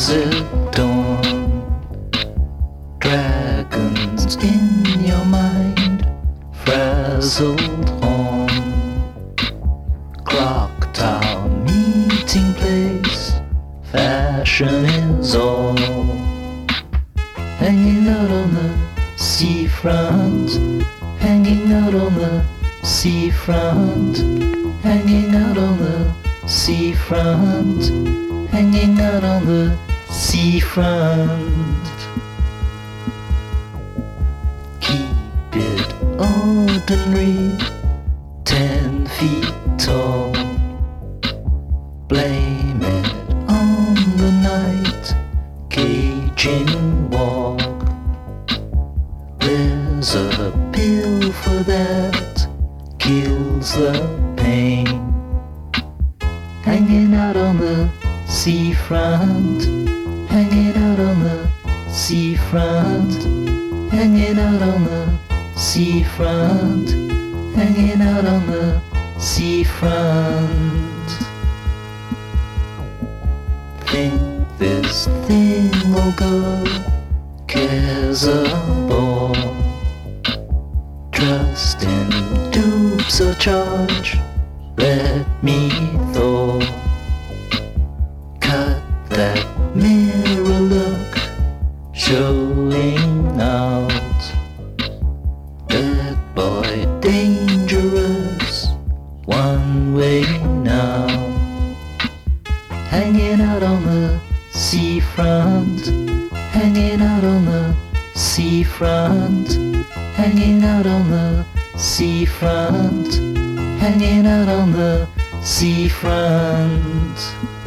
at dawn. Dragons in your mind, frazzled on. Clock tower meeting place, fashion is all. Hanging out on the seafront, hanging out on the seafront, hanging out on the seafront, hanging out on the seafront. Keep it ordinary, 10 feet tall. Blame it on the night, caging walk. There's a pill for that, kills the pain. Hanging out on the seafront, hanging out on the seafront, hanging out on the seafront, hanging out on the seafront. Think this thing will go, cares a ball. Trust in dupes or charge, let me thaw. Cut that mirror look, showing out. Dead boy dangerous, one way now. Hanging out on the seafront, hanging out on the seafront, hanging out on the seafront, hanging out on the seafront.